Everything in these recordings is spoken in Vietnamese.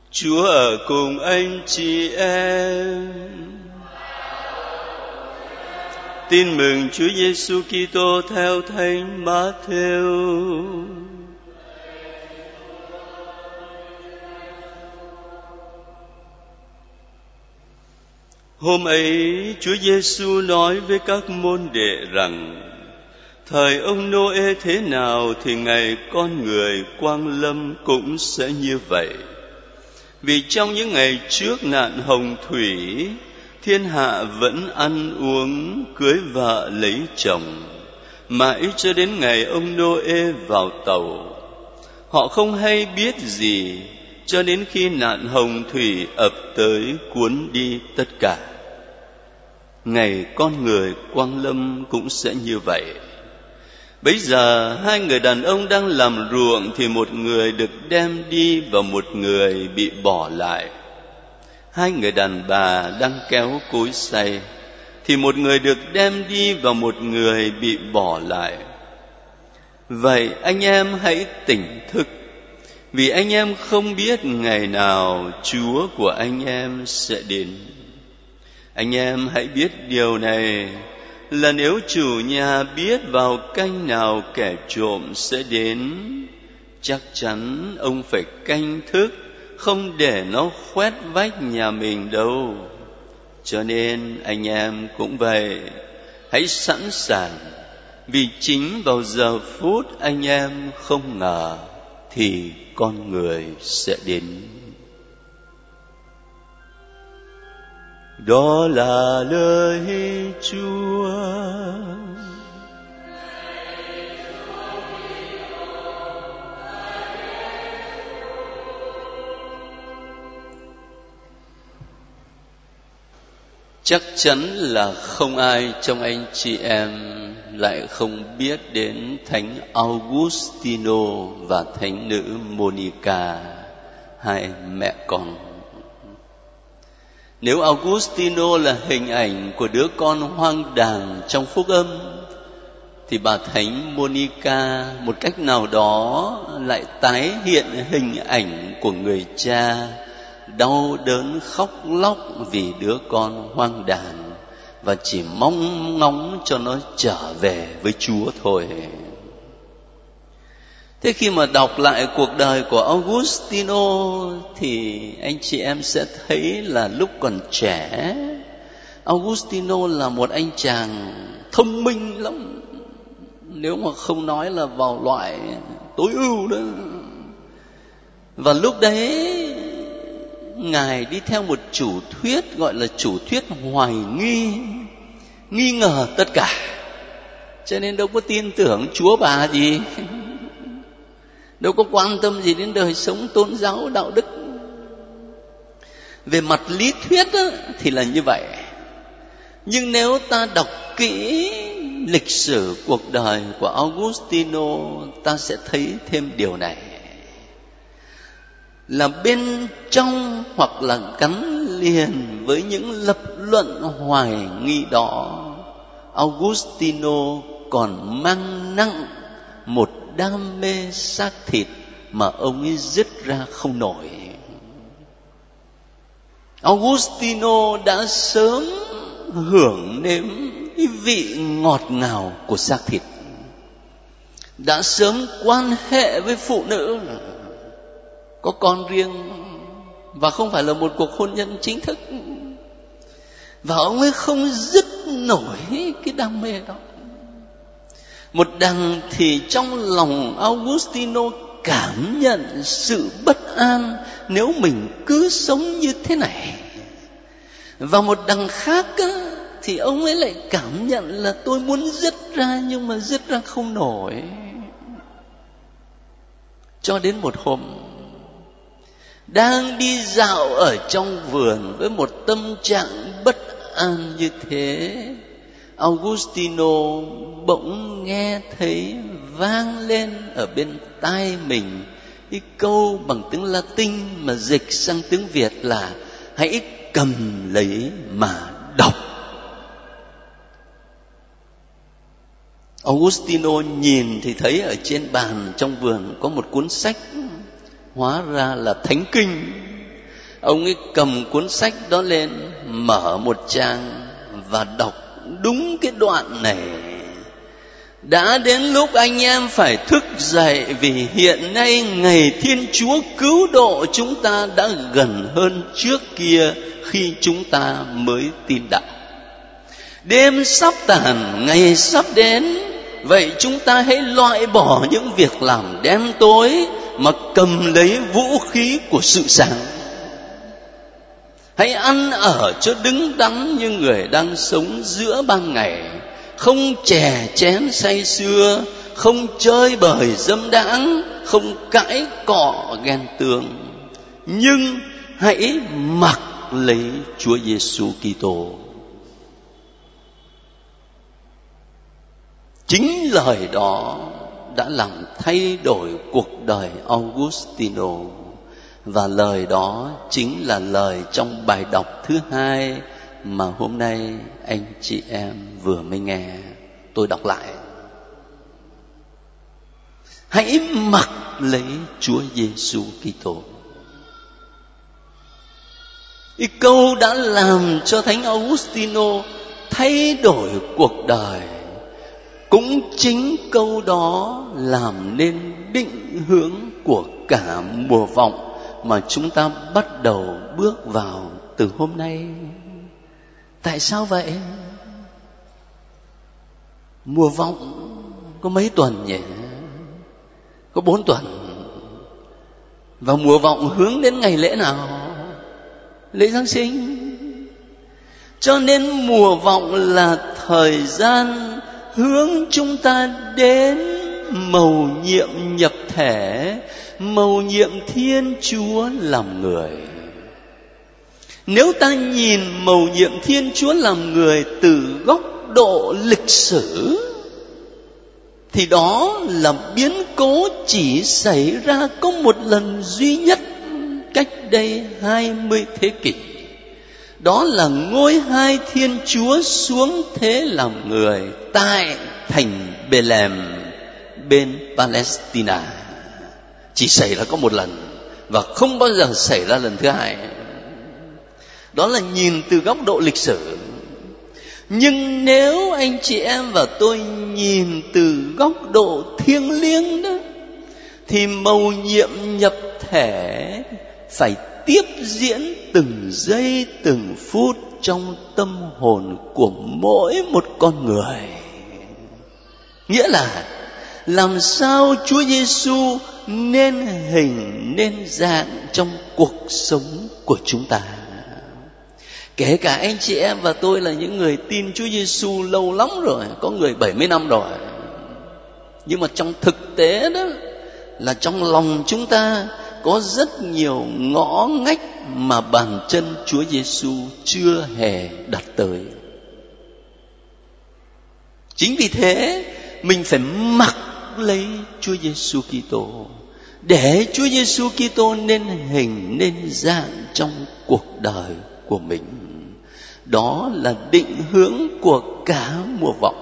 Chúa ở cùng anh chị em. Tin mừng Chúa Giêsu Kitô theo Thánh Matthew. Hôm ấy, Chúa Giêsu nói với các môn đệ rằng: thời ông Nô-ê thế nào thì ngày Con Người quang lâm cũng sẽ như vậy. Vì trong những ngày trước nạn hồng thủy, thiên hạ vẫn ăn uống, cưới vợ lấy chồng, mãi cho đến ngày ông Nô-ê vào tàu. Họ không hay biết gì, cho đến khi nạn hồng thủy ập tới cuốn đi tất cả. Ngày Con Người quang lâm cũng sẽ như vậy. Bấy giờ 2 người đàn ông đang làm ruộng, thì một người được đem đi và một người bị bỏ lại. 2 người đàn bà đang kéo cối xay, thì một người được đem đi và một người bị bỏ lại. Vậy anh em hãy tỉnh thức, vì anh em không biết ngày nào Chúa của anh em sẽ đến. Anh em hãy biết điều này, là nếu chủ nhà biết vào canh nào kẻ trộm sẽ đến, chắc chắn ông phải canh thức, không để nó khoét vách nhà mình đâu. Cho nên anh em cũng vậy, hãy sẵn sàng, vì chính vào giờ phút anh em không ngờ thì Con Người sẽ đến. Đó là lời Chúa. Chắc chắn là không ai trong anh chị em lại không biết đến Thánh Augustino và Thánh nữ Monica, hai mẹ con. Nếu Augustino là hình ảnh của đứa con hoang đàng trong Phúc Âm, thì bà Thánh Monica một cách nào đó lại tái hiện hình ảnh của người cha đau đớn khóc lóc vì đứa con hoang đàng, và chỉ mong ngóng cho nó trở về với Chúa thôi. Thế khi mà đọc lại cuộc đời của Augustino thì anh chị em sẽ thấy là lúc còn trẻ, Augustino là một anh chàng thông minh lắm, nếu mà không nói là vào loại tối ưu đó. Và lúc đấy Ngài đi theo một chủ thuyết gọi là chủ thuyết hoài nghi, nghi ngờ tất cả, cho nên đâu có tin tưởng Chúa bà gì, đâu có quan tâm gì đến đời sống tôn giáo đạo đức. Về mặt lý thuyết á, thì là như vậy. Nhưng nếu ta đọc kỹ lịch sử cuộc đời của Augustino, ta sẽ thấy thêm điều này, là bên trong hoặc là gắn liền với những lập luận hoài nghi đó, Augustino còn mang nặng một đam mê xác thịt mà ông ấy dứt ra không nổi. Augustino đã sớm hưởng nếm cái vị ngọt ngào của xác thịt, đã sớm quan hệ với phụ nữ, có con riêng, và không phải là một cuộc hôn nhân chính thức. Và ông ấy không dứt nổi cái đam mê đó. Một đằng thì trong lòng Augustino cảm nhận sự bất an nếu mình cứ sống như thế này, và một đằng khác á, thì ông ấy lại cảm nhận là tôi muốn dứt ra nhưng mà dứt ra không nổi. Cho đến một hôm, đang đi dạo ở trong vườn với một tâm trạng bất an như thế, Augustino bỗng nghe thấy vang lên ở bên tai mình cái câu bằng tiếng Latin mà dịch sang tiếng Việt là hãy cầm lấy mà đọc. Augustino nhìn thì thấy ở trên bàn trong vườn có một cuốn sách, hóa ra là Thánh Kinh. Ông ấy cầm cuốn sách đó lên, mở một trang và đọc đúng cái đoạn này: đã đến lúc anh em phải thức dậy, vì hiện nay ngày Thiên Chúa cứu độ chúng ta đã gần hơn trước kia khi chúng ta mới tin đạo. Đêm sắp tàn, ngày sắp đến, vậy chúng ta hãy loại bỏ những việc làm đen tối mà cầm lấy vũ khí của sự sáng. Hãy ăn ở cho đứng đắn như người đang sống giữa ban ngày, không chè chén say sưa, không chơi bời dâm đãng, không cãi cọ ghen tương, nhưng hãy mặc lấy Chúa Giêsu Kitô. Chính lời đó đã làm thay đổi cuộc đời Augustino, và lời đó chính là lời trong bài đọc thứ hai mà hôm nay anh chị em vừa mới nghe. Tôi đọc lại: hãy mặc lấy Chúa Giêsu Kitô. Cái câu đã làm cho Thánh Augustino thay đổi cuộc đời, cũng chính câu đó làm nên định hướng của cả mùa vọng mà chúng ta bắt đầu bước vào từ hôm nay. Tại sao vậy? Mùa vọng có mấy tuần nhỉ? Có 4 tuần. Và mùa vọng hướng đến ngày lễ nào? Lễ Giáng sinh. Cho nên mùa vọng là thời gian hướng chúng ta đến mầu nhiệm nhập thể, mầu nhiệm Thiên Chúa làm người. Nếu ta nhìn mầu nhiệm Thiên Chúa làm người từ góc độ lịch sử, thì đó là biến cố chỉ xảy ra có một lần duy nhất cách đây 20 thế kỷ. Đó là ngôi hai Thiên Chúa xuống thế làm người tại thành Bethlehem bên Palestine. Chỉ xảy ra có một lần và không bao giờ xảy ra lần thứ hai. Đó là nhìn từ góc độ lịch sử. Nhưng nếu anh chị em và tôi nhìn từ góc độ thiêng liêng đó, thì mầu nhiệm nhập thể phải tiếp diễn từng giây từng phút trong tâm hồn của mỗi một con người. Nghĩa là làm sao Chúa Giêsu nên hình nên dạng trong cuộc sống của chúng ta. Kể cả anh chị em và tôi là những người tin Chúa Giêsu lâu lắm rồi, có người 70 năm rồi. Nhưng mà trong thực tế đó là trong lòng chúng ta có rất nhiều ngõ ngách mà bàn chân Chúa Giêsu chưa hề đặt tới. Chính vì thế mình phải mặc lấy Chúa Giêsu Kitô, để Chúa Giêsu Kitô nên hình nên dạng trong cuộc đời của mình. Đó là định hướng của cả mùa vọng.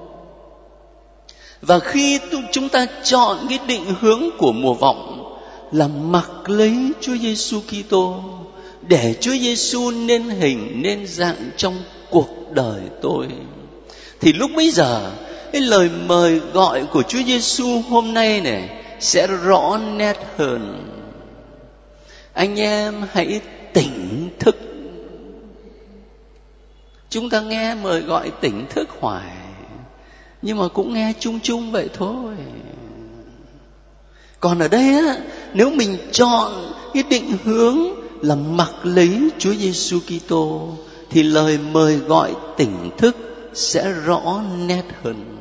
Và khi chúng ta chọn cái định hướng của mùa vọng là mặc lấy Chúa Giêsu Kitô, để Chúa Giêsu nên hình nên dạng trong cuộc đời tôi, thì lúc bấy giờ cái lời mời gọi của Chúa Giêsu hôm nay này sẽ rõ nét hơn. Anh em hãy tỉnh thức. Chúng ta nghe mời gọi tỉnh thức hoài, nhưng mà cũng nghe chung chung vậy thôi. Còn ở đây á, nếu mình chọn cái định hướng là mặc lấy Chúa Giêsu Kitô, thì lời mời gọi tỉnh thức sẽ rõ nét hơn.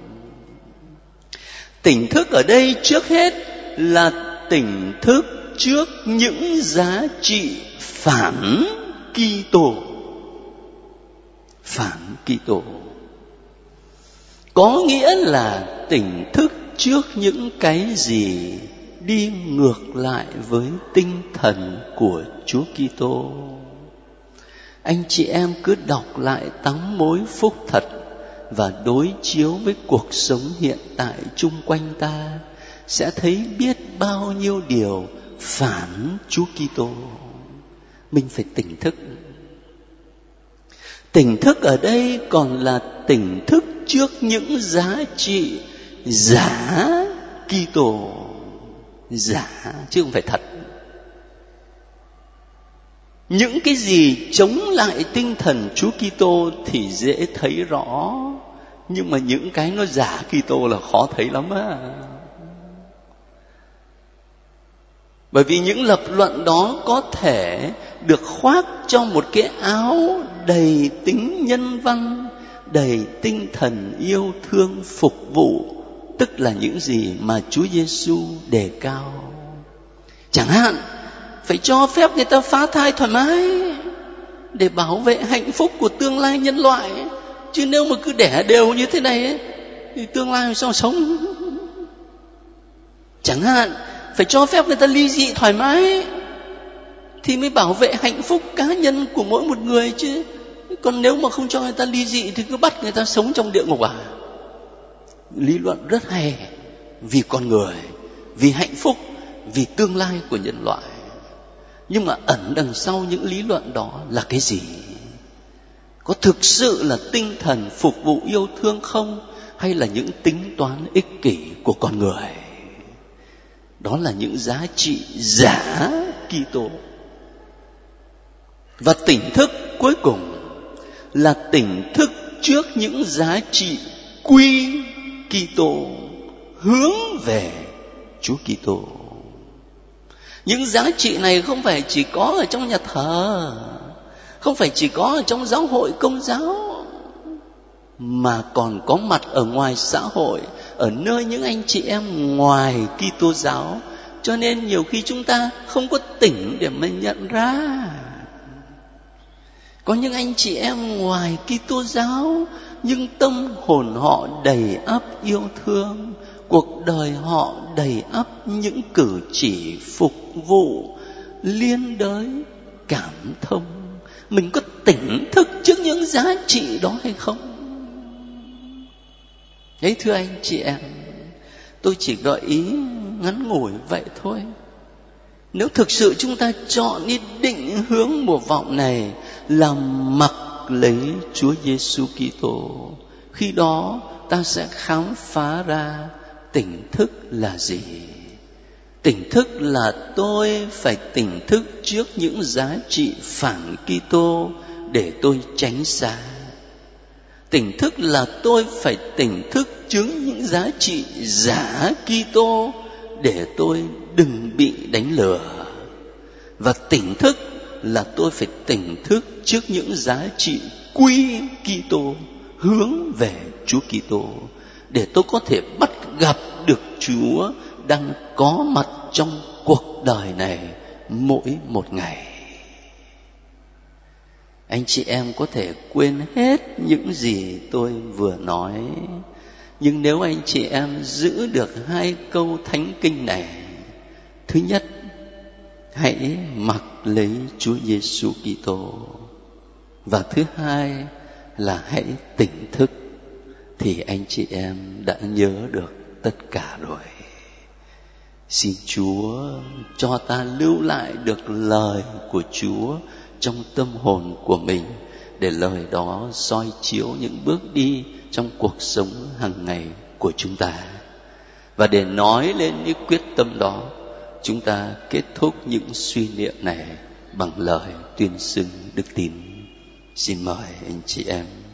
Tỉnh thức ở đây trước hết là tỉnh thức trước những giá trị phản Kitô. Phản Kitô có nghĩa là tỉnh thức trước những cái gì đi ngược lại với tinh thần của Chúa Kitô. Anh chị em cứ đọc lại 8 mối phúc thật và đối chiếu với cuộc sống hiện tại chung quanh ta, sẽ thấy biết bao nhiêu điều phản Chúa Kitô. mình phải tỉnh thức. Tỉnh thức ở đây còn là tỉnh thức trước những giá trị giả Kitô, giả chứ không phải thật. Những cái gì chống lại tinh thần Chúa Kitô thì dễ thấy rõ, nhưng mà những cái nó giả Kitô là khó thấy lắm á. Bởi vì những lập luận đó có thể được khoác trong một cái áo đầy tính nhân văn, đầy tinh thần yêu thương phục vụ, tức là những gì mà Chúa Giêsu đề cao. Chẳng hạn phải cho phép người ta phá thai thoải mái để bảo vệ hạnh phúc của tương lai nhân loại, chứ nếu mà cứ đẻ đều như thế này ấy, thì tương lai làm sao sống. Chẳng hạn phải cho phép người ta ly dị thoải mái thì mới bảo vệ hạnh phúc cá nhân của mỗi một người chứ. Còn nếu mà không cho người ta ly dị thì cứ bắt người ta sống trong địa ngục à? Lý luận rất hay, vì con người, vì hạnh phúc, vì tương lai của nhân loại. Nhưng mà ẩn đằng sau những lý luận đó là cái gì? Có thực sự là tinh thần phục vụ yêu thương không? Hay là những tính toán ích kỷ của con người? Đó là những giá trị giả Kitô. Và tỉnh thức cuối cùng là tỉnh thức trước những giá trị quy Kitô, hướng về Chúa Kitô. Những giá trị này không phải chỉ có ở trong nhà thờ, không phải chỉ có ở trong giáo hội Công giáo, mà còn có mặt ở ngoài xã hội, ở nơi những anh chị em ngoài Kitô giáo. Cho nên nhiều khi chúng ta không có tỉnh để mà nhận ra. Có những anh chị em ngoài Kitô giáo, nhưng tâm hồn họ đầy ắp yêu thương, cuộc đời họ đầy ắp những cử chỉ phục vụ liên đới cảm thông. Mình có tỉnh thức trước những giá trị đó hay không? Đấy, thưa anh chị em, tôi chỉ gợi ý ngắn ngủi vậy thôi. Nếu thực sự chúng ta chọn đi định hướng mùa vọng này là mặc lấy Chúa Giêsu Kitô, khi đó ta sẽ khám phá ra tỉnh thức là gì. Tỉnh thức là tôi phải tỉnh thức trước những giá trị phản Kitô để tôi tránh xa. Tỉnh thức là tôi phải tỉnh thức trước những giá trị giả Kitô để tôi đừng bị đánh lừa. Và tỉnh thức là tôi phải tỉnh thức trước những giá trị quy Kitô, hướng về Chúa Kitô, để tôi có thể bắt gặp được Chúa đang có mặt trong cuộc đời này mỗi một ngày. Anh chị em có thể quên hết những gì tôi vừa nói, nhưng nếu anh chị em giữ được 2 câu thánh kinh này: thứ nhất, hãy mặc lấy Chúa Giêsu Kitô, và thứ hai là hãy tỉnh thức, thì anh chị em đã nhớ được tất cả rồi. Xin Chúa cho ta lưu lại được lời của Chúa trong tâm hồn của mình, để lời đó soi chiếu những bước đi trong cuộc sống hàng ngày của chúng ta. Và để nói lên những quyết tâm đó, chúng ta kết thúc những suy niệm này bằng lời tuyên xưng đức tin. Xin mời anh chị em.